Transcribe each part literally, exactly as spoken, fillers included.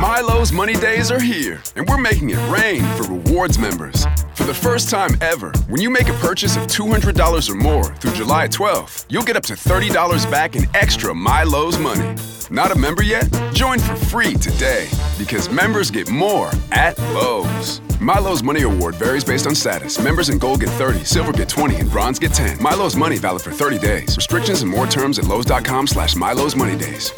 Milo's Money Days are here, and we're making it rain for rewards members. For the first time ever, when you make a purchase of two hundred dollars or more through July twelfth, you'll get up to thirty dollars back in extra Milo's money. Not a member yet? Join for free today, because members get more at Lowe's. Milo's Money Award varies based on status. Members in Gold get thirty, Silver get twenty, and Bronze get ten. Milo's Money valid for thirty days. Restrictions and more terms at Lowe's.com slash Milo's Money Days.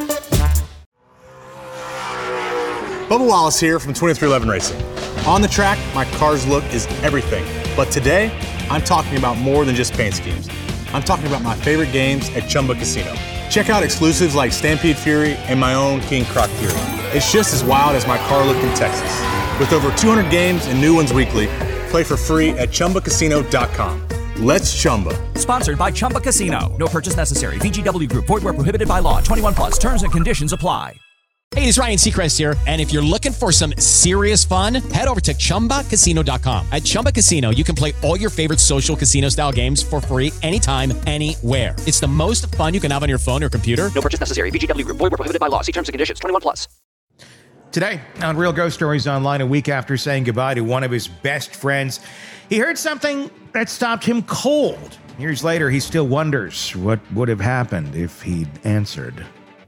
Bubba Wallace here from twenty-three eleven Racing. On the track, my car's look is everything. But today, I'm talking about more than just paint schemes. I'm talking about my favorite games at Chumba Casino. Check out exclusives like Stampede Fury and my own King Croc Fury. It's just as wild as my car look in Texas. With over two hundred games and new ones weekly, play for free at Chumba Casino dot com. Let's Chumba. Sponsored by Chumba Casino. No purchase necessary. V G W Group. Void where prohibited by law. twenty-one plus. Terms and conditions apply. Hey, it's Ryan Seacrest here, and if you're looking for some serious fun, head over to Chumba Casino dot com. At Chumba Casino, you can play all your favorite social casino-style games for free anytime, anywhere. It's the most fun you can have on your phone or computer. No purchase necessary. V G W Group. Void where prohibited by law. See terms and conditions. twenty-one plus. Today on Real Ghost Stories Online, a week after saying goodbye to one of his best friends, he heard something that stopped him cold. Years later, he still wonders what would have happened if he'd answered.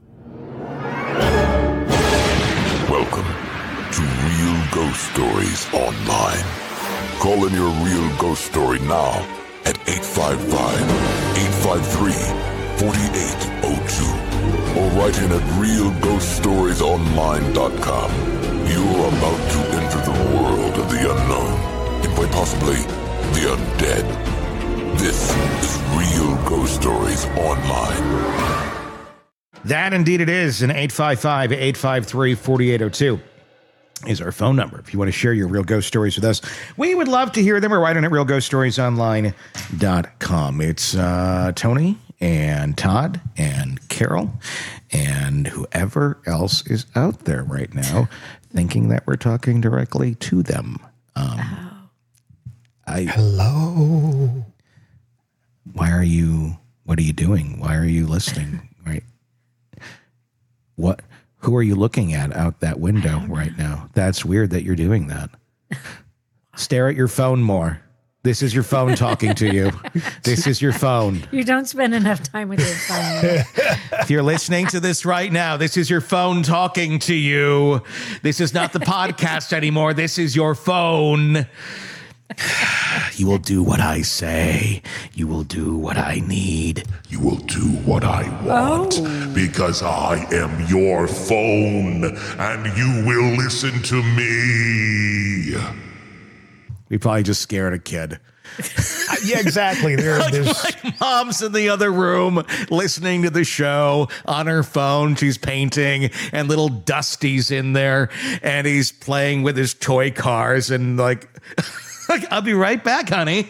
Welcome to Real Ghost Stories Online. Call in your real ghost story now at eight five five, eight five three, four eight zero two or write in at real ghost stories online dot com. You're about to enter the world of the unknown and quite possibly the undead. This is Real Ghost Stories Online. That indeed it is, and eight five five, eight five three, four eight zero two is our phone number. If you want to share your real ghost stories with us, we would love to hear them, or write in at real ghost stories online dot com. It's uh, Tony and Todd and Carol and whoever else is out there right now thinking that we're talking directly to them. Um, oh. I, Hello. Why are you, what are you doing? Why are you listening? Right? What? Who are you looking at out that window right now? That's weird that you're doing that. Stare at your phone more. This is your phone talking to you. This is your phone. You don't spend enough time with your phone. If you're listening to this right now, this is your phone talking to you. This is not the podcast anymore. This is your phone. You will do what I say. You will do what I need. You will do what I want Oh. because I am your phone and you will listen to me. We probably just scared a kid. Yeah, exactly. There, there's My mom's in the other room listening to the show on her phone. She's painting, and little Dusty's in there, and he's playing with his toy cars, and like, like I'll be right back, honey.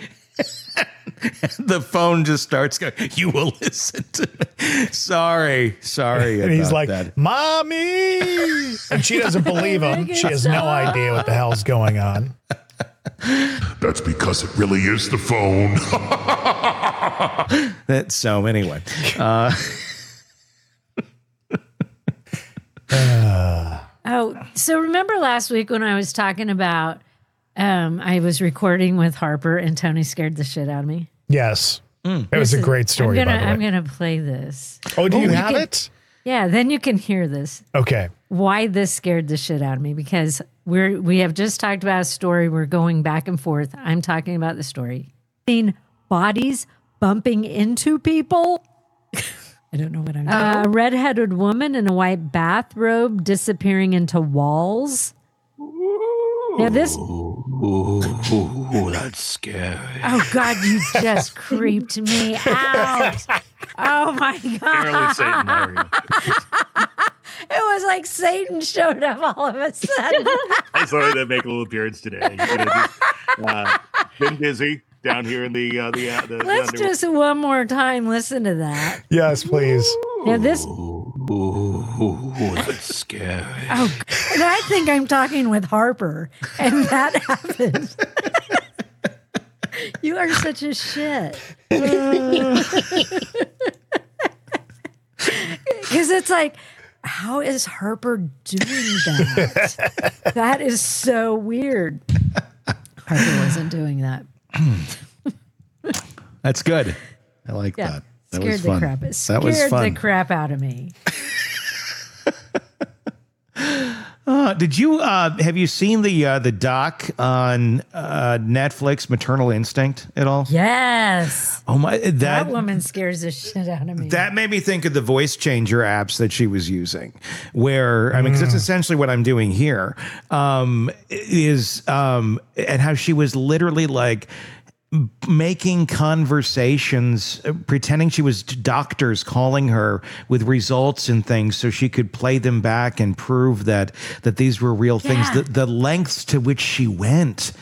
The phone just starts going, you will listen to me. Sorry, sorry. and he's about like, that. Mommy! And she doesn't believe him. She has no idea what the hell's going on. That's because it really is the phone. That, so anyway, uh, Oh, so remember last week when I was talking about um, I was recording with Harper and Tony scared the shit out of me? Yes. It was a great story, I'm gonna, by the way. I'm going to play this. Oh, do you you have can- it? Yeah, then you can hear this. Okay. Why this scared the shit out of me, because we're we have just talked about a story. We're going back and forth. I'm talking about the story. Seen bodies bumping into people. I don't know what I'm doing. Uh, a redheaded woman in a white bathrobe disappearing into walls. Now this. Ooh, that's scary. Oh God, you just creeped me out. Oh my God. Satan, how are you? It was like Satan showed up all of a sudden. I thought I'd make a little appearance today. You know, just, uh, been busy down here in the uh, the, uh, the Let's the just one more time listen to that. Yes, please. Now this. Ooh, that's scary. Oh, and I think I'm talking with Harper, and that happened. You are such a shit. Because it's like, how is Harper doing that? That is so weird. Harper wasn't doing that. That's good. I like Yeah. that. That Scared was the fun. crap. It That scared was fun. the crap out of me. Uh, did you uh, have you seen the uh, the doc on uh, Netflix, Maternal Instinct, at all? Yes. Oh my! That, That woman scares the shit out of me. That made me think of the voice changer apps that she was using, where, I mean, because that's essentially what I'm doing here, um, is, um, and how she was literally like making conversations, uh, pretending she was doctors calling her with results and things so she could play them back and prove that that these were real things. Yeah. The, the lengths to which she went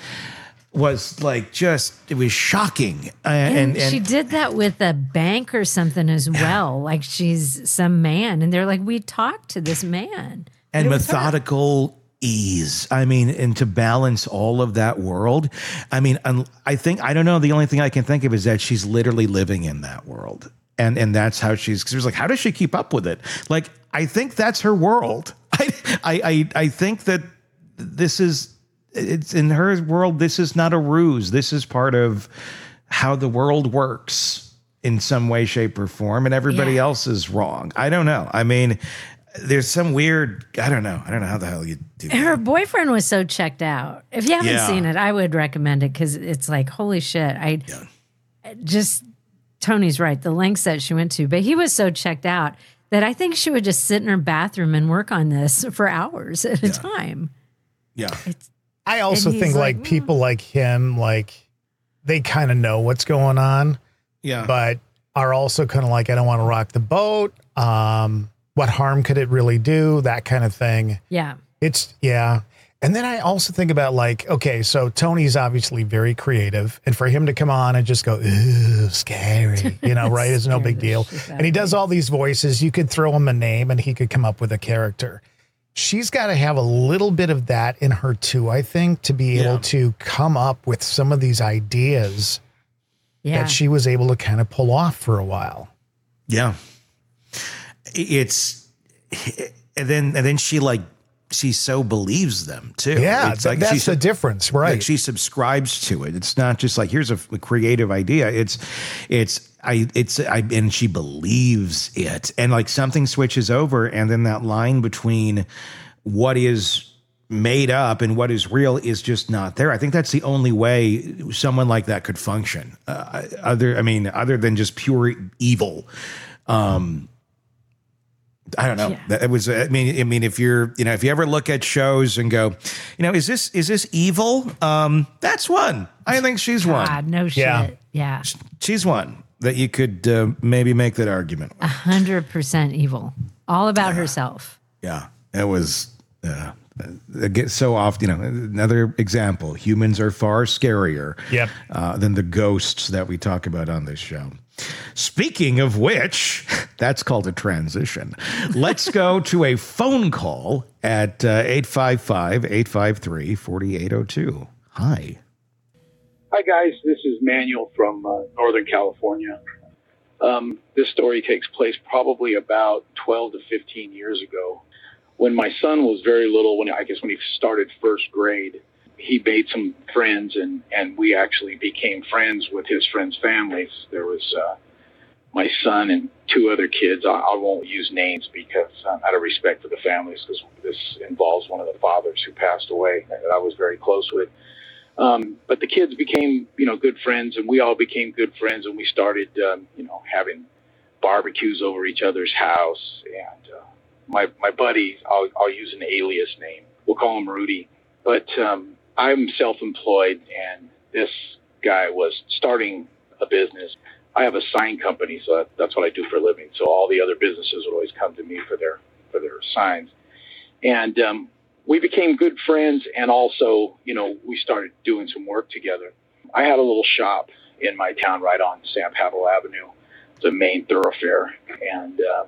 was like just, it was shocking. Uh, And, and, and she did that with a bank or something as well. Like she's some man, and they're like, we talked to this man. and It was her. methodical ease. I mean, and to balance all of that world. I mean, un- I think, I don't know. The only thing I can think of is that she's literally living in that world. And, and that's how she's, cause it was like, how does she keep up with it? Like, I think that's her world. I, I, I, I think that this is, it's in her world. This is not a ruse. This is part of how the world works in some way, shape, or form. And everybody Yeah. else is wrong. I don't know. I mean, there's some weird, I don't know. I don't know how the hell you do that. Her boyfriend was so checked out. If you haven't Yeah. seen it, I would recommend it because it's like, holy shit. I just, Tony's right, the lengths that she went to, but he was so checked out that I think she would just sit in her bathroom and work on this for hours at a time. Yeah. I also And he's think like, like, people like him, like they kind of know what's going on, Yeah. but are also kind of like, I don't want to rock the boat. Um, what harm could it really do? That kind of thing. Yeah. It's yeah. And then I also think about like, okay, so Tony's obviously very creative, and for him to come on and just go, ooh, scary, you know, right? Is no Scare big the deal. shit out And he of does me. all these voices. You could throw him a name and he could come up with a character. She's got to have a little bit of that in her too, I think, to be able Yeah. to come up with some of these ideas Yeah. that she was able to kind of pull off for a while. Yeah. It's, and then, and then she like, she so believes them too. Yeah, It's th- like that's she the sub- difference, right? Like she subscribes to it. It's not just like, here's a, f- a creative idea. It's, it's, I, it's, I, and she believes it. And like something switches over, and then that line between what is made up and what is real is just not there. I think that's the only way someone like that could function. Uh, other, I mean, other than just pure evil. Um, I don't know. Yeah. That it was. I mean, I mean, if you're, you know, if you ever look at shows and go, you know, is this is this evil? Um, that's one. I think she's one. God, no shit. Yeah. Yeah. She's one that you could uh, maybe make that argument with. A hundred percent evil. All about herself. Yeah, it was. Uh, it gets so off. You know, another example. Humans are far scarier. Yep. Uh, than the ghosts that we talk about on this show. Speaking of which, that's called a transition. Let's go to a phone call at uh, eight five five, eight five three, four eight zero two. Hi. Hi, guys. This is Manuel from uh, Northern California. Um, this story takes place probably about twelve to fifteen years ago. When my son was very little, when I guess when he started first grade, he made some friends, and, and we actually became friends with his friends' families. There was uh, my son and two other kids. I, I won't use names because um, out of respect for the families, because this involves one of the fathers who passed away that I was very close with. Um, but the kids became, you know, good friends, and we all became good friends, and we started, um, you know, having barbecues over each other's house. And uh, my my buddy, I'll, I'll use an alias name. We'll call him Rudy. But um, I'm self-employed, and this guy was starting a business. I have a sign company, so that, that's what I do for a living. So all the other businesses would always come to me for their for their signs. And um, we became good friends, and also, you know, we started doing some work together. I had a little shop in my town right on San Pablo Avenue. It's a main thoroughfare. And um,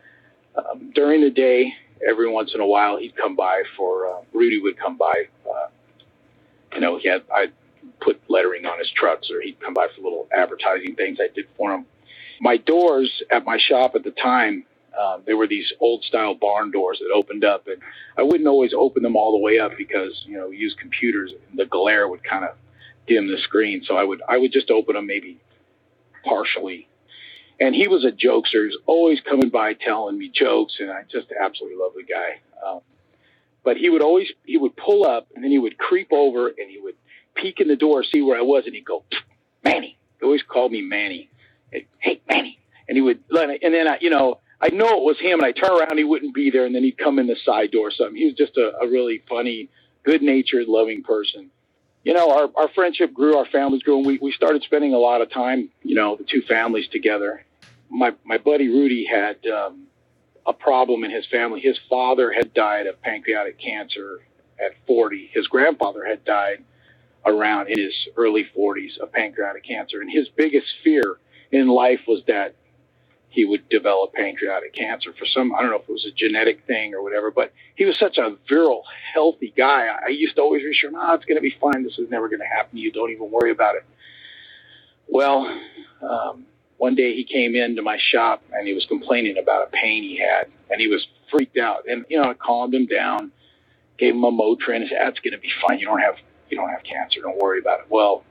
um, during the day, every once in a while, he'd come by for, uh, Rudy would come by. Uh, you know, he had, I'd put lettering on his trucks, or he'd come by for little advertising things I did for him. My doors at my shop at the time Um, there were these old style barn doors that opened up, and I wouldn't always open them all the way up because, you know, we use computers and the glare would kind of dim the screen. So I would, I would just open them maybe partially. And he was a jokester. He was always coming by telling me jokes, and I just absolutely love the guy. Um, but he would always, he would pull up, and then he would creep over, and he would peek in the door, see where I was, and he'd go, Manny. He always called me Manny. Hey, Manny. And he would, and then I, you know, I know it was him, and I turn around, he wouldn't be there, and then he'd come in the side door or something. He was just a, a really funny, good-natured, loving person. You know, our, our friendship grew, our families grew, and we, we started spending a lot of time, you know, the two families together. My my buddy Rudy had um, a problem in his family. His father had died of pancreatic cancer at forty. His grandfather had died around in his early forties of pancreatic cancer. And his biggest fear in life was that he would develop pancreatic cancer for some, I don't know if it was a genetic thing or whatever, but he was such a virile, healthy guy. I used to always reassure him, no, it's going to be fine. This is never going to happen to you. Don't even worry about it. Well, um, one day he came into my shop and he was complaining about a pain he had, and he was freaked out. And, you know, I calmed him down, gave him a Motrin, and said, that's going to be fine. You don't have, you don't have cancer. Don't worry about it. Well,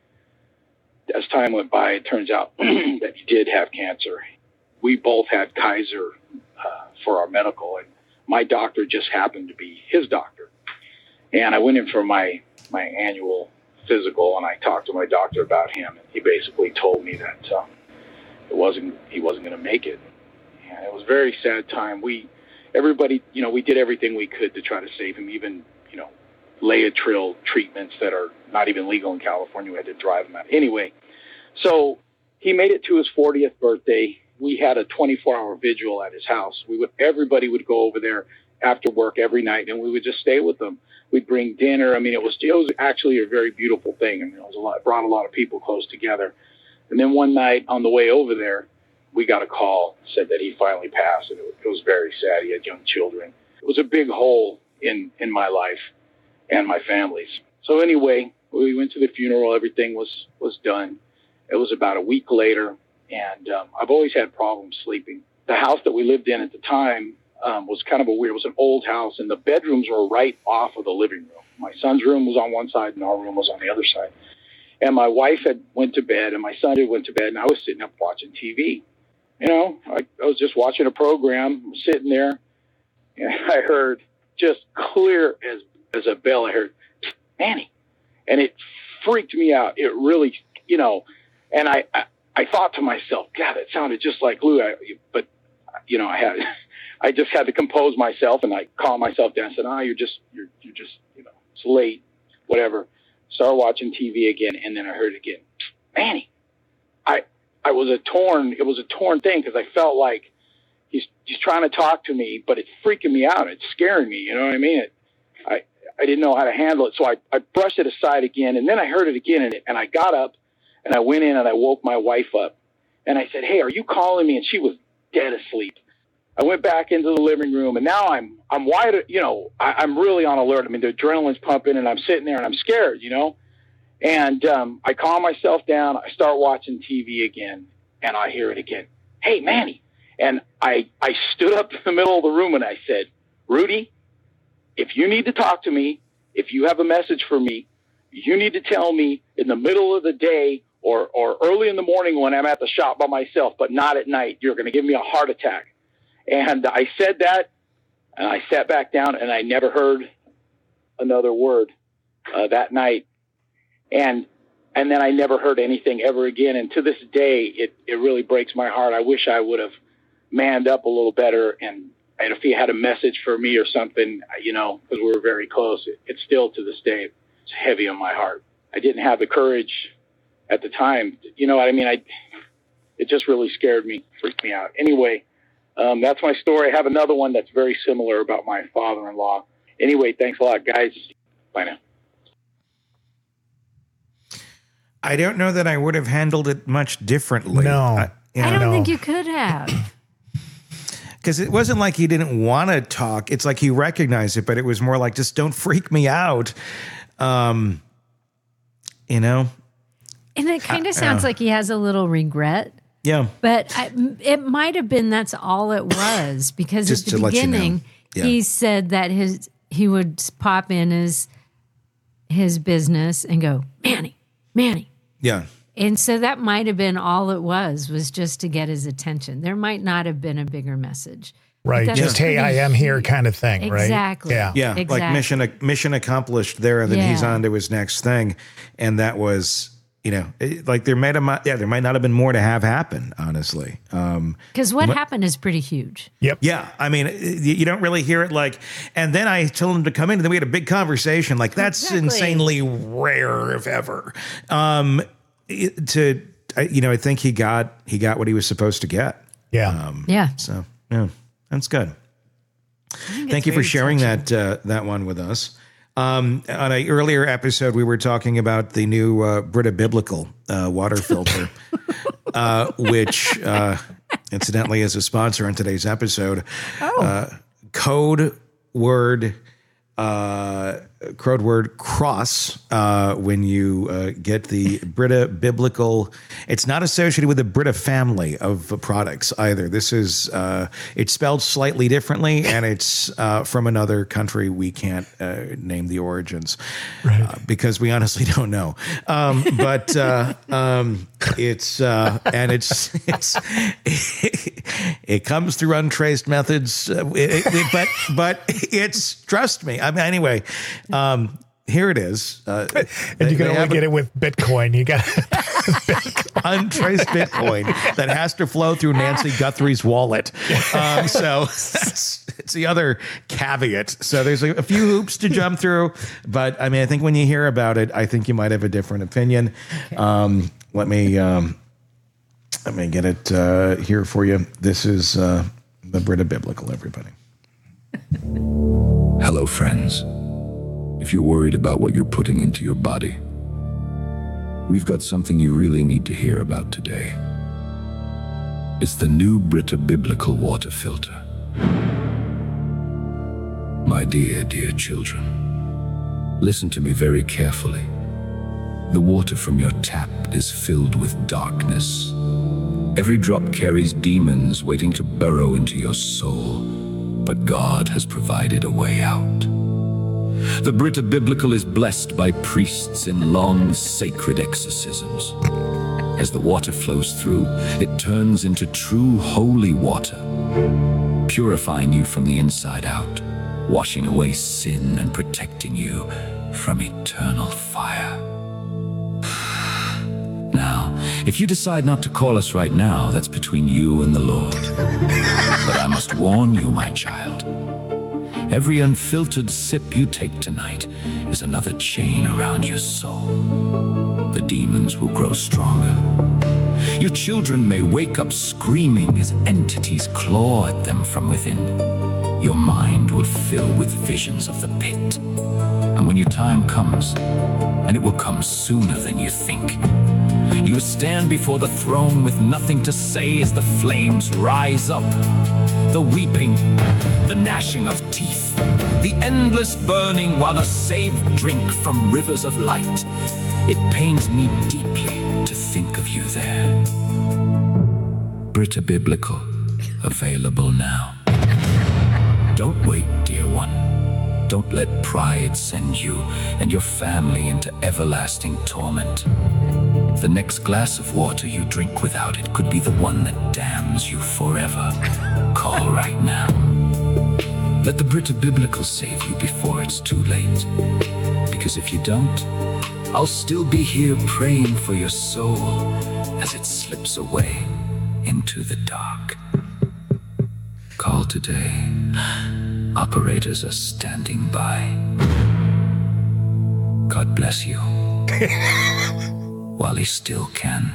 as time went by, it turns out that he did have cancer. We both had Kaiser uh, for our medical, and my doctor just happened to be his doctor. And I went in for my, my annual physical, and I talked to my doctor about him, and he basically told me that um, it wasn't he wasn't going to make it. And it was a very sad time. We, everybody, you know, we did everything we could to try to save him, even, you know, Laetrile treatments that are not even legal in California. We had to drive him out. Anyway, so he made it to his fortieth birthday. We had a twenty-four hour vigil at his house. We would, everybody would go over there after work every night, and we would just stay with them. We'd bring dinner. I mean, it was, it was actually a very beautiful thing. I mean, it was a lot, brought a lot of people close together. And then one night on the way over there, we got a call, said that he finally passed, and it was, it was very sad. He had young children. It was a big hole in, in my life and my family's. So anyway, we went to the funeral. Everything was, was done. It was about a week later. And um, I've always had problems sleeping. The house that we lived in at the time um, was kind of a weird, it was an old house, and the bedrooms were right off of the living room. My son's room was on one side, and our room was on the other side. And my wife had went to bed, and my son had went to bed, and I was sitting up watching T V. You know, I, I was just watching a program, sitting there, and I heard just clear as, as a bell, I heard, Manny. And it freaked me out. It really, you know, and I, I I thought to myself, God, it sounded just like Lou. I, but, you know, I had, I just had to compose myself, and I calmed myself down and said, oh, you're just, you're, you're just, you know, it's late, whatever. Started watching T V again. And then I heard it again, Manny. I, I was a torn, it was a torn thing, because I felt like he's, he's trying to talk to me, but it's freaking me out. It's scaring me. You know what I mean? It, I, I didn't know how to handle it. So I, I brushed it aside again, and then I heard it again, and, it, and I got up. And I went in and I woke my wife up, and I said, hey, are you calling me? And she was dead asleep. I went back into the living room, and now I'm, I'm wide, you know, I, I'm really on alert. I mean, the adrenaline's pumping, and I'm sitting there and I'm scared, you know, and um, I calm myself down. I start watching T V again, and I hear it again. Hey, Manny. And I, I stood up in the middle of the room, and I said, Rudy, if you need to talk to me, if you have a message for me, you need to tell me in the middle of the day or, or early in the morning when I'm at the shop by myself, but not at night. You're going to give me a heart attack. And I said that, and I sat back down, and I never heard another word uh, that night. And and then I never heard anything ever again. And to this day, it, it really breaks my heart. I wish I would have manned up a little better, and, and if he had a message for me or something, you know, because we were very close, it, it's still to this day, it's heavy on my heart. I didn't have the courage at the time. You know what I mean? I, it just really scared me, freaked me out. Anyway, um, that's my story. I have another one that's very similar about my father-in-law. Anyway, thanks a lot, guys. Bye now. I don't know that I would have handled it much differently. No. I, you know, I don't no. think you could have. Because it wasn't like he didn't want to talk. It's like he recognized it, but it was more like, just don't freak me out. Um, you know? And it kind of Uh, sounds uh. like he has a little regret Yeah. But I, it might have been that's all it was, because Just at the to let you know. beginning Yeah. he said that his he would pop in his his business and go, Manny, Manny. Yeah. And so that might have been all it was, was just to get his attention. There might not have been a bigger message. Right. That's Just, hey, pretty I am here huge. kind of thing, right? Exactly. Yeah. Yeah. Exactly. Like mission mission accomplished there, and then he's Yeah. on to his next thing. And that was, you know, it- like there might have, yeah, there might not have been more to have happen, honestly. Um, Because what happened is pretty huge. Yep. Yeah, I mean, y- you don't really hear it like, and then I told him to come in, and then we had a big conversation. Like, that's Exactly. insanely rare, if ever. Um, it- to, I- you know, I think he got he got what he was supposed to get. Yeah. Um, Yeah. So, yeah, that's good. Thank you for sharing that uh, that one with us. Um, on an earlier episode, we were talking about the new uh, Brita Biblical uh, water filter, uh, which uh, incidentally is a sponsor on today's episode. Oh. Uh, code word, uh, code word cross uh, when you uh, get the Brita Biblical. It's not associated with the Brita family of products either. This is uh, it's spelled slightly differently, and it's uh, from another country. We can't uh, name the origins Right. uh, because we honestly don't know. Um, but uh, um, it's uh, and it's it's it comes through untraced methods. Uh, it, it, but but it's, trust me. I mean, anyway. Um, here it is. Uh, And you can they only have a- get it with Bitcoin. You got untraced Bitcoin that has to flow through Nancy Guthrie's wallet. Um, so that's, it's the other caveat. So there's a, a few hoops to jump through, but I mean, I think when you hear about it, I think you might have a different opinion. Um, let me um, let me get it uh, here for you. This is uh, the Brita Biblical, everybody. Hello, friends. If you're worried about what you're putting into your body, we've got something you really need to hear about today. It's the new Brita Biblical water filter. My dear, dear children, listen to me very carefully. The water from your tap is filled with darkness. Every drop carries demons waiting to burrow into your soul, but God has provided a way out. The Brita Biblical is blessed by priests in long, sacred exorcisms. As the water flows through, it turns into true holy water, purifying you from the inside out, washing away sin and protecting you from eternal fire. Now, if you decide not to call us right now, that's between you and the Lord. But I must warn you, my child. Every unfiltered sip you take tonight is another chain around your soul. The demons will grow stronger. Your children may wake up screaming as entities claw at them from within. Your mind will fill with visions of the pit. And when your time comes, and it will come sooner than you think, you will stand before the throne with nothing to say as the flames rise up. The weeping, the gnashing of teeth, the endless burning while the saved drink from rivers of light. It pains me deeply to think of you there. Brita Biblical, available now. Don't wait, dear one. Don't let pride send you and your family into everlasting torment. The next glass of water you drink without it could be the one that damns you forever. Call right now. Let the Brita Biblical save you before it's too late. Because if you don't, I'll still be here praying for your soul as it slips away into the dark. Call today. Operators are standing by. God bless you. While he still can.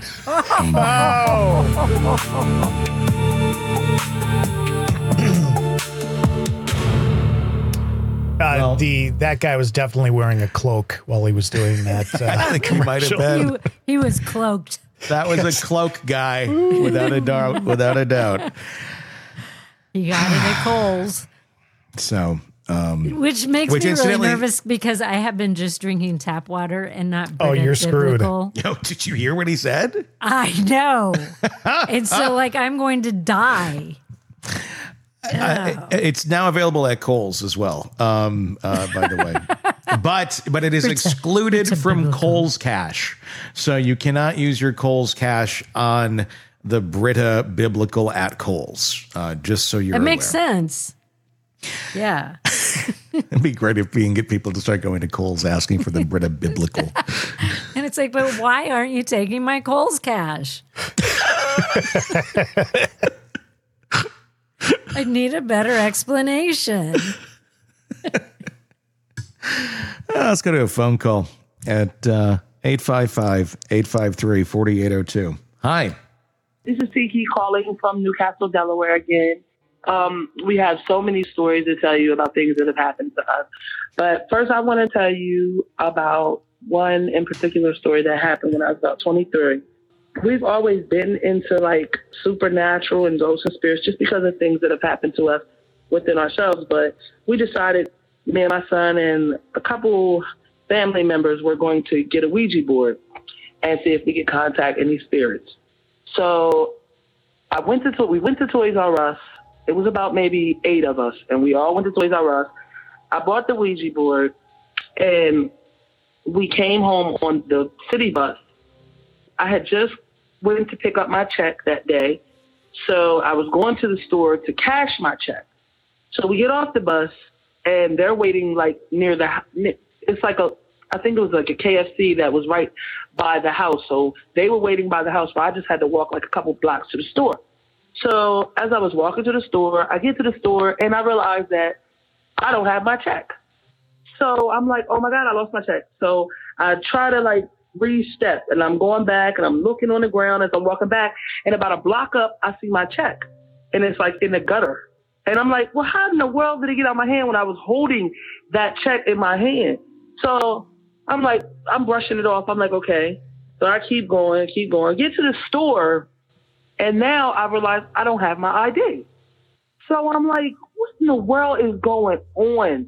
uh, the that guy was definitely wearing a cloak while he was doing that. Uh, I think he might have been. He, he was cloaked. That was a cloak guy, without a doubt. Without a doubt. He got it at Kohl's. So, Um, which makes which me really incidentally- nervous because I have been just drinking tap water and not. Oh, Brita you're screwed. Biblical. Yo, did you hear what he said? I know, and so like I'm going to die. Uh, it- it's now available at Kohl's as well. Um, uh, by the way, but but it is excluded from Kohl's Cash, so you cannot use your Kohl's Cash on the Brita Biblical at Kohl's. Uh, just so you're It makes aware. sense. Yeah. It'd be great if we can get people to start going to Kohl's asking for the Brita Biblical. And it's like, but why aren't you taking my Kohl's Cash? I need a better explanation. Uh, let's go to a phone call at uh, eight five five, eight five three, four eight zero two. Hi. This is Tiki calling from Newcastle, Delaware again. Um, we have so many stories to tell you about things that have happened to us. But first, I want to tell you about one in particular story that happened when I was about twenty-three. We've always been into like supernatural and ghosts and spirits just because of things that have happened to us within ourselves. But we decided, me and my son and a couple family members were going to get a Ouija board and see if we could contact any spirits. So I went to, we went to Toys R Us. It was about maybe eight of us, and we all went to Toys R Us. I bought the Ouija board, and we came home on the city bus. I had just went to pick up my check that day, so I was going to the store to cash my check. So we get off the bus, and they're waiting like near the, it's like a, I think it was like a K F C that was right by the house. So they were waiting by the house, but I just had to walk like a couple blocks to the store. So as I was walking to the store, I get to the store and I realized that I don't have my check. So I'm like, oh my God, I lost my check. So I try to like re-step and I'm going back and I'm looking on the ground as I'm walking back, and about a block up, I see my check and it's like in the gutter. And I'm like, well, how in the world did it get out of my hand when I was holding that check in my hand? So I'm like, I'm brushing it off. I'm like, okay. So I keep going, keep going, get to the store. And now I realize I don't have my I D. So I'm like, what in the world is going on?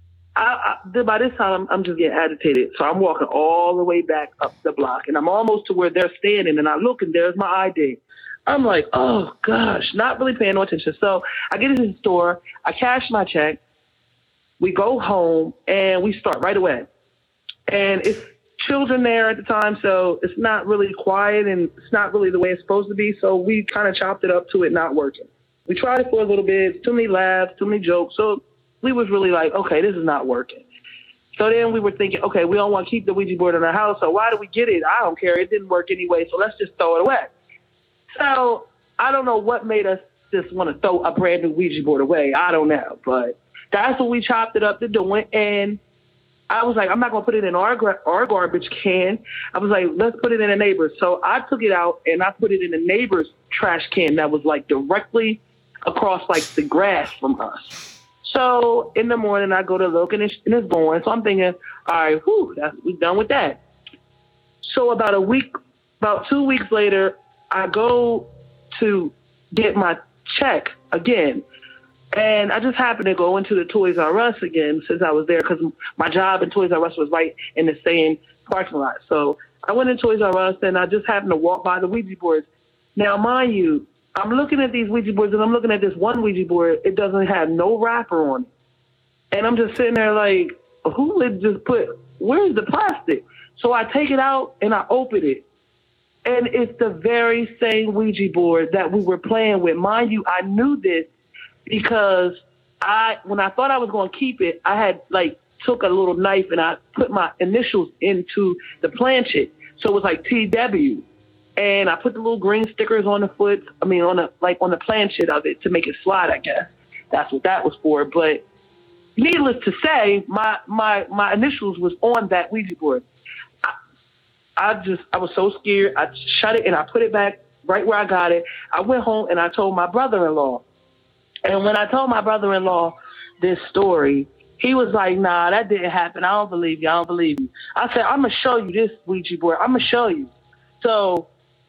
I, I, by this time, I'm, I'm just getting agitated. So I'm walking all the way back up the block, and I'm almost to where they're standing, and I look, and there's my I D. I'm like, oh, gosh, not really paying no attention. So I get into the store. I cash my check. We go home, and we start right away. And it's children there at the time, so it's not really quiet and it's not really the way it's supposed to be. So we kind of chopped it up to it not working. We tried it for a little bit, too many laughs, too many jokes. So we was really like, okay, this is not working. So then we were thinking, okay, we don't want to keep the Ouija board in our house, so why do we get it? I don't care. It didn't work anyway, so let's just throw it away. So I don't know what made us just want to throw a brand new Ouija board away. I don't know, but that's what we chopped it up to doing. And I was like, I'm not going to put it in our, our garbage can. I was like, let's put it in a neighbor's. So I took it out and I put it in a neighbor's trash can that was like directly across like the grass from us. So in the morning I go to look and it's, and it's going. So I'm thinking, all right, whew, that's, we're done with that. So about a week, about two weeks later, I go to get my check again. And I just happened to go into the Toys R Us again since I was there because my job in Toys R Us was right in the same parking lot. So I went in Toys R Us and I just happened to walk by the Ouija boards. Now, mind you, I'm looking at these Ouija boards and I'm looking at this one Ouija board. It doesn't have no wrapper on it. And I'm just sitting there like, who would just put, where's the plastic? So I take it out and I open it. And it's the very same Ouija board that we were playing with. Mind you, I knew this because I, when I thought I was going to keep it, I had like took a little knife and I put my initials into the planchette. So it was like T W. And I put the little green stickers on the foot, I mean, on the, like on the planchette of it to make it slide, I guess. That's what that was for. But needless to say, my, my, my initials was on that Ouija board. I, I just, I was so scared. I shut it and I put it back right where I got it. I went home and I told my brother-in-law. And when I told my brother-in-law this story, he was like, nah, that didn't happen. I don't believe you. I don't believe you. I said, I'm going to show you this Ouija board. I'm going to show you. So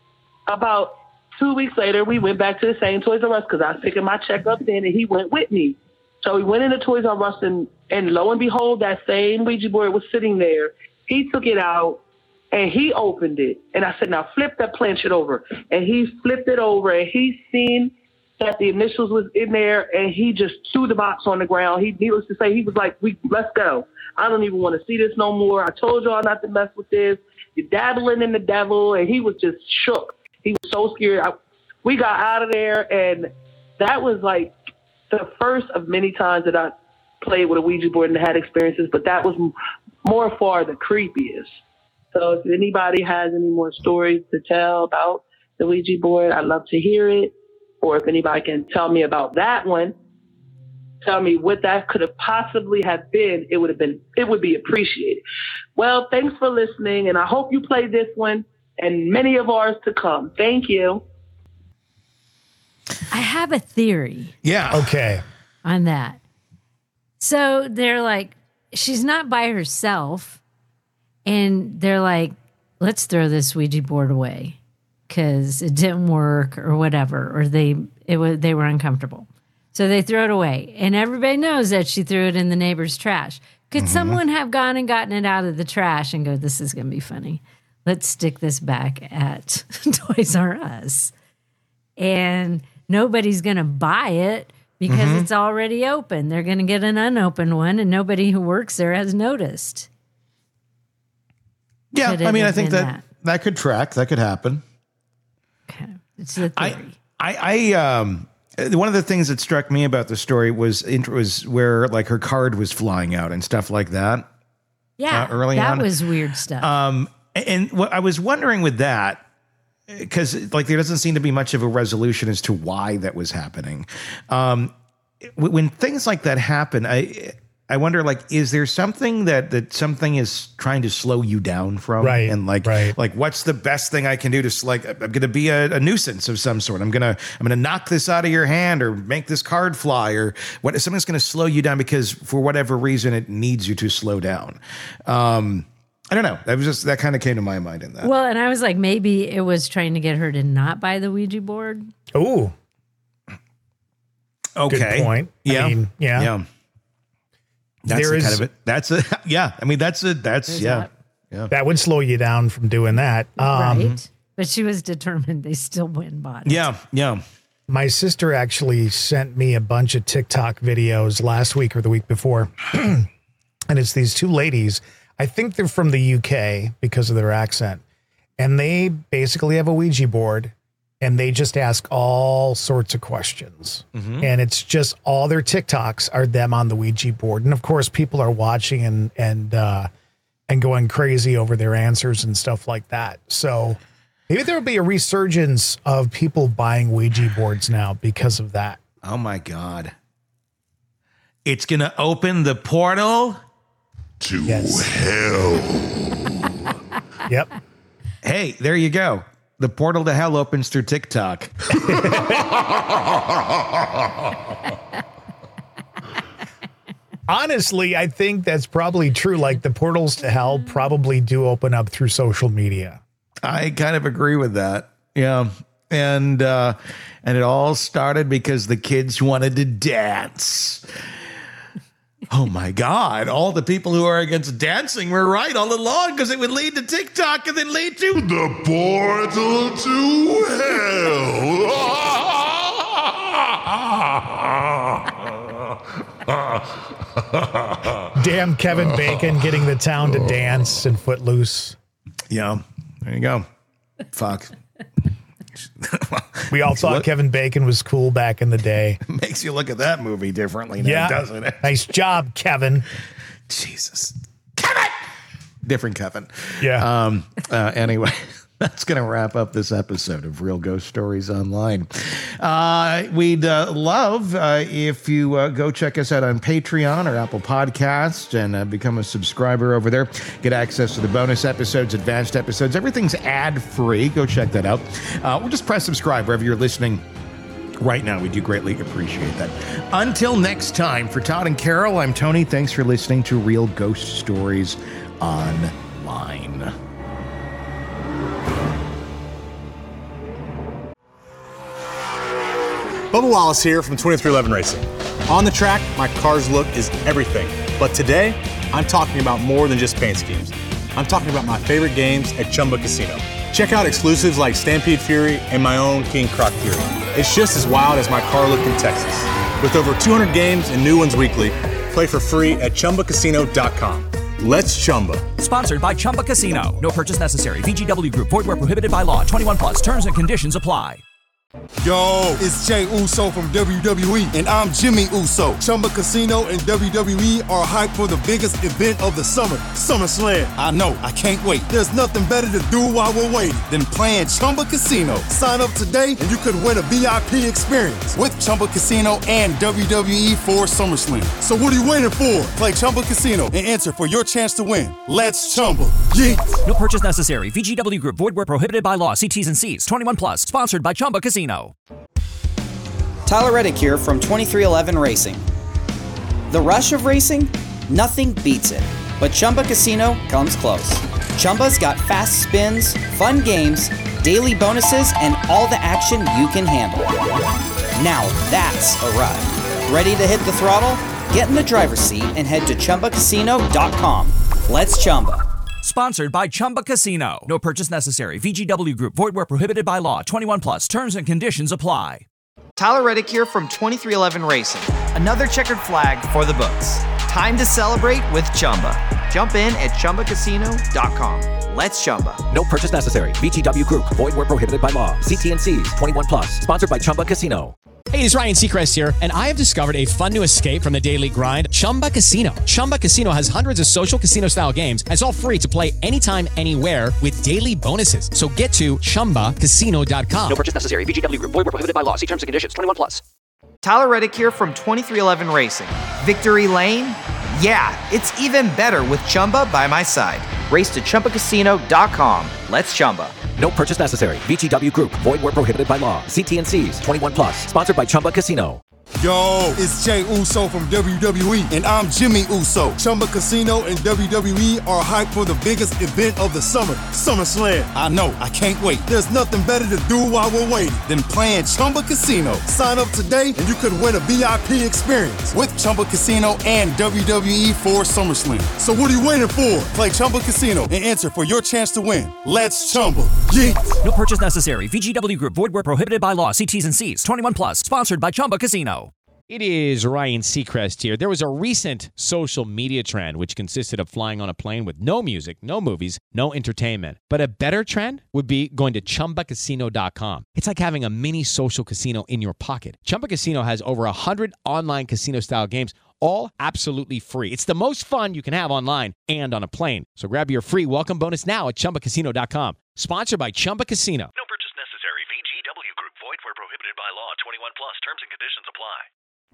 about two weeks later, we went back to the same Toys R Us because I was picking my check up then, and he went with me. So we went into Toys R Us, and, and lo and behold, that same Ouija board was sitting there. He took it out, and he opened it. And I said, now flip that planchette over. And he flipped it over, and he seen that the initials was in there, and he just threw the box on the ground. He, needless to say, he was like, "We let's go. I don't even want to see this no more. I told y'all not to mess with this. You're dabbling in the devil." And he was just shook. He was so scared. I, we got out of there, and that was like the first of many times that I played with a Ouija board and had experiences, but that was more far the creepiest. So if anybody has any more stories to tell about the Ouija board, I'd love to hear it. Or if anybody can tell me about that one, tell me what that could have possibly have been, it would have been, it would be appreciated. Well, thanks for listening, and I hope you play this one and many of ours to come. Thank you. I have a theory. Yeah. Okay. On that. So they're like, she's not by herself. And they're like, let's throw this Ouija board away because it didn't work or whatever. Or they it was they were uncomfortable. So they throw it away. And everybody knows that she threw it in the neighbor's trash. Could mm-hmm. someone have gone and gotten it out of the trash and go, this is going to be funny. Let's stick this back at Toys R Us. And nobody's going to buy it because mm-hmm. it's already open. They're going to get an unopened one, and nobody who works there has noticed. Yeah, I mean, I think that, that that could track. That could happen. Okay. It's a theory. I, I, I, um, one of the things that struck me about the story was was where like her card was flying out and stuff like that. Yeah, uh, early that on. was weird stuff. Um, and what I was wondering with that, because like there doesn't seem to be much of a resolution as to why that was happening. Um, when things like that happen, I. I wonder, like, is there something that, that something is trying to slow you down from? Right. And like, right. like, what's the best thing I can do to like, I'm going to be a, a nuisance of some sort. I'm going to, I'm going to knock this out of your hand or make this card fly or what, something's going to slow you down because for whatever reason, it needs you to slow down. Um, I don't know. That was just, that kind of came to my mind in that. Well, and I was like, maybe it was trying to get her to not buy the Ouija board. Ooh. Okay. Good point. Yeah. I mean, yeah. Yeah. That's there a is, kind of it. That's a yeah. I mean, that's a that's yeah, that. yeah. That would slow you down from doing that, um, right? But she was determined they still wouldn't buy it. Yeah, yeah. My sister actually sent me a bunch of TikTok videos last week or the week before, and it's these two ladies. I think they're from the U K because of their accent, and they basically have a Ouija board. And they just ask all sorts of questions. Mm-hmm. And it's just all their TikToks are them on the Ouija board. And of course, people are watching and and uh, and going crazy over their answers and stuff like that. So maybe there will be a resurgence of people buying Ouija boards now because of that. Oh, my God. It's going to open the portal to yes. hell. Yep. Hey, there you go. The portal to hell opens through TikTok. Honestly, I think that's probably true. Like the portals to hell probably do open up through social media. I kind of agree with that. Yeah. And uh, and it all started because the kids wanted to dance. Oh, my God. All the people who are against dancing were right all along because it would lead to TikTok and then lead to the portal to hell. Damn Kevin Bacon getting the town to dance and Footloose. Yeah, there you go. Fuck. We all thought look, Kevin Bacon was cool back in the day. Makes you look at that movie differently now, yeah. doesn't it? Nice job, Kevin. Jesus. Kevin! Different Kevin. Yeah. Um. Uh, anyway, that's going to wrap up this episode of Real Ghost Stories Online. Uh, we'd uh, love uh, if you uh, go check us out on Patreon or Apple Podcasts and uh, become a subscriber over there. Get access to the bonus episodes, advanced episodes. Everything's ad-free. Go check that out. Uh, or just press subscribe wherever you're listening right now. We do greatly appreciate that. Until next time, for Todd and Carol, I'm Tony. Thanks for listening to Real Ghost Stories Online. Bubba Wallace here from twenty-three eleven Racing. On the track, my car's look is everything. But today, I'm talking about more than just paint schemes. I'm talking about my favorite games at Chumba Casino. Check out exclusives like Stampede Fury and my own King Croc Fury. It's just as wild as my car look in Texas. With over two hundred games and new ones weekly, play for free at Chumba Casino dot com. Let's Chumba. Sponsored by Chumba Casino. No purchase necessary. V G W Group. Void where prohibited by law. twenty-one plus. Terms and conditions apply. Yo, it's Jay Uso from W W E, and I'm Jimmy Uso. Chumba Casino and W W E are hyped for the biggest event of the summer, SummerSlam. I know, I can't wait. There's nothing better to do while we're waiting than playing Chumba Casino. Sign up today and you could win a V I P experience with Chumba Casino and W W E for SummerSlam. So what are you waiting for? Play Chumba Casino and enter for your chance to win. Let's Chumba. Yeet. No purchase necessary. V G W Group. Void where prohibited by law. See T's and C's. twenty-one plus. Sponsored by Chumba Casino. Tyler Reddick here from twenty-three eleven Racing. The rush of racing? Nothing beats it. But Chumba Casino comes close. Chumba's got fast spins, fun games, daily bonuses, and all the action you can handle. Now that's a ride. Ready to hit the throttle? Get in the driver's seat and head to Chumba Casino dot com. Let's Chumba. Sponsored by Chumba Casino. No purchase necessary. V G W Group. Void where prohibited by law. twenty-one plus. Terms and conditions apply. Tyler Reddick here from twenty-three eleven Racing. Another checkered flag for the books. Time to celebrate with Chumba. Jump in at Chumba Casino dot com. Let's Chumba. No purchase necessary. V G W Group. Void where prohibited by law. See T and C's. twenty-one plus. Sponsored by Chumba Casino. Hey, it's Ryan Seacrest here, and I have discovered a fun new escape from the daily grind, Chumba Casino. Chumba Casino has hundreds of social casino-style games, and it's all free to play anytime, anywhere with daily bonuses. So get to Chumba Casino dot com. No purchase necessary. V G W Group. Void where prohibited by law. See terms and conditions. twenty-one plus. Tyler Reddick here from twenty-three eleven Racing. Victory Lane? Yeah, it's even better with Chumba by my side. Race to Chumba Casino dot com. Let's Chumba. No purchase necessary. V G W Group. Void where prohibited by law. See T and C's. twenty-one plus. Sponsored by Chumba Casino. Yo, it's Jay Uso from W W E, and I'm Jimmy Uso. Chumba Casino and W W E are hyped for the biggest event of the summer, SummerSlam. I know, I can't wait. There's nothing better to do while we're waiting than playing Chumba Casino. Sign up today and you could win a V I P experience with Chumba Casino and W W E for SummerSlam. So what are you waiting for? Play Chumba Casino and enter for your chance to win. Let's Chumba. Yeet. No purchase necessary. V G W Group. Void where prohibited by law. See T's and C's. twenty-one plus. Sponsored by Chumba Casino. It is Ryan Seacrest here. There was a recent social media trend which consisted of flying on a plane with no music, no movies, no entertainment. But a better trend would be going to Chumba Casino dot com. It's like having a mini social casino in your pocket. Chumba Casino has over one hundred online casino-style games, all absolutely free. It's the most fun you can have online and on a plane. So grab your free welcome bonus now at Chumba Casino dot com. Sponsored by Chumba Casino. No purchase necessary. V G W Group. Void where prohibited by law. twenty-one plus. Terms and conditions apply.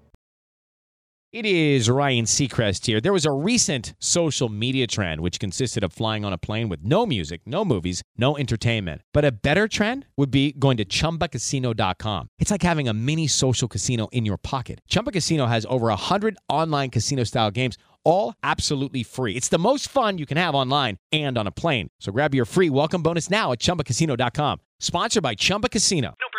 It is Ryan Seacrest here. There was a recent social media trend which consisted of flying on a plane with no music, no movies, no entertainment. But a better trend would be going to Chumba Casino dot com. It's like having a mini social casino in your pocket. Chumba Casino has over one hundred online casino-style games, all absolutely free. It's the most fun you can have online and on a plane. So grab your free welcome bonus now at Chumba Casino dot com. Sponsored by Chumba Casino. No